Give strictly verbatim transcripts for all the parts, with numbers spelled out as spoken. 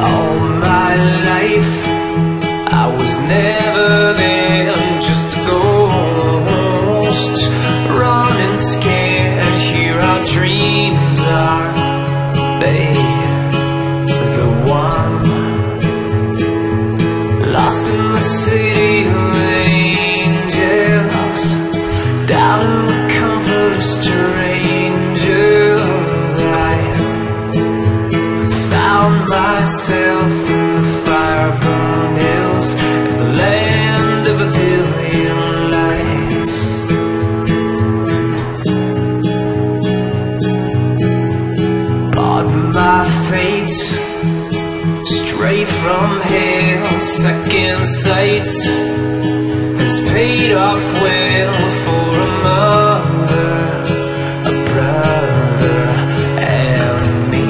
All my life I was never there, just a ghost running scared. Here our dreams are made. The one lost in the city of angels, down in the comfort of strangers. I found myself in the fire-burned hills, in the land of a billion lights. Bought my fate straight from hell. Second sight has paid off well for a mother, a brother, and me.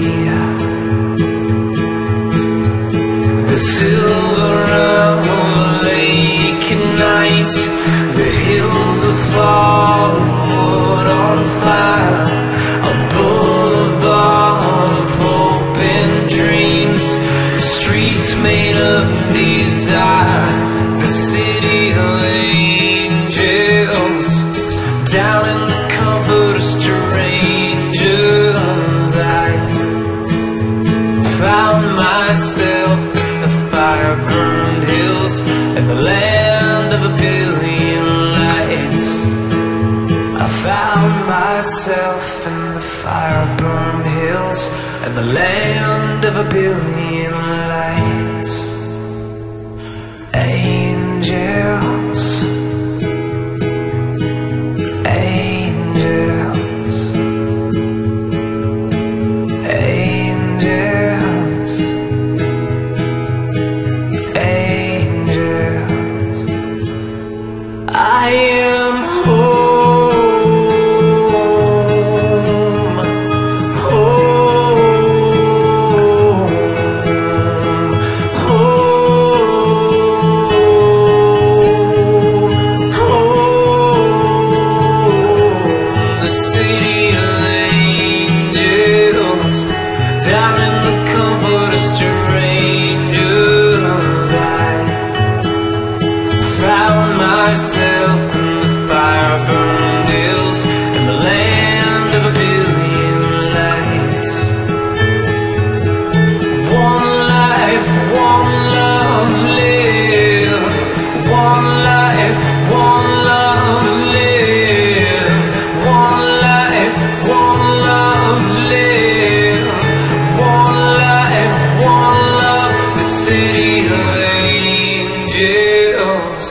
The silver of the lake at night, the hills of fallen wood on fire, a boulevard of hope and dreams, streets made of desire, the city of angels, down in the comfort of strangers. I found myself in the fire-burned hills, in the land of a billion lights. I found myself in the fire-burned hills, in the land of a billion lights. Angels, angels, angels, angels. I am home, home, home, home. The city of angels, down in the comfort of strangers. I found myself in the fire-burned hills, in the land of a billion lights. One life, one love, live. One life, one love, live. One life, one love, live. One life, one love, the city of angels.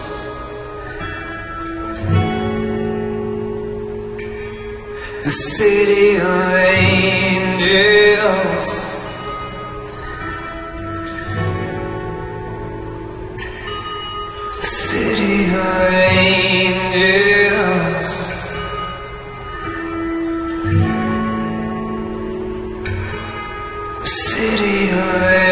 The city of angels. The city of angels. The city of angels.